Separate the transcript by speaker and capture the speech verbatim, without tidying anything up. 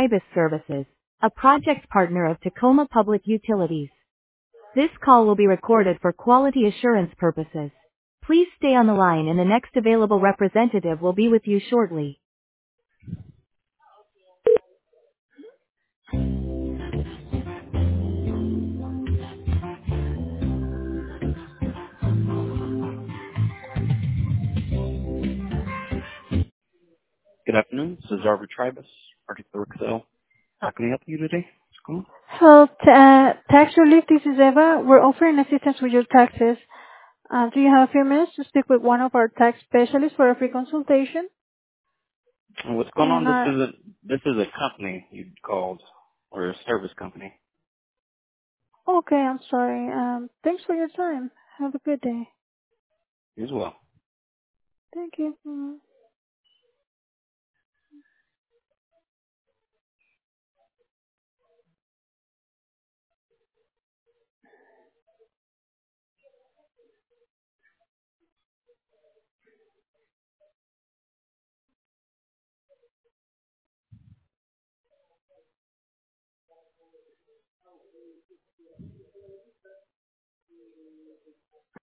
Speaker 1: Tribus Services, a project partner of Tacoma Public Utilities. This call will be recorded for quality assurance purposes. Please stay on the line and the next available representative will be with you shortly. Good afternoon. This is Arbor Tribus, Arctic Excel. How can I help you today? Cool.
Speaker 2: Hello, t- uh, tax relief. This is Eva. We're offering assistance with your taxes. Uh, do you have a few minutes to speak with one of our tax specialists for a free consultation?
Speaker 1: And what's going on?
Speaker 2: And
Speaker 1: This
Speaker 2: uh,
Speaker 1: is a this is a company you called, or a service company.
Speaker 2: okay, I'm sorry. Um, thanks for your time. Have a good day.
Speaker 1: As well.
Speaker 2: Thank you. Mm.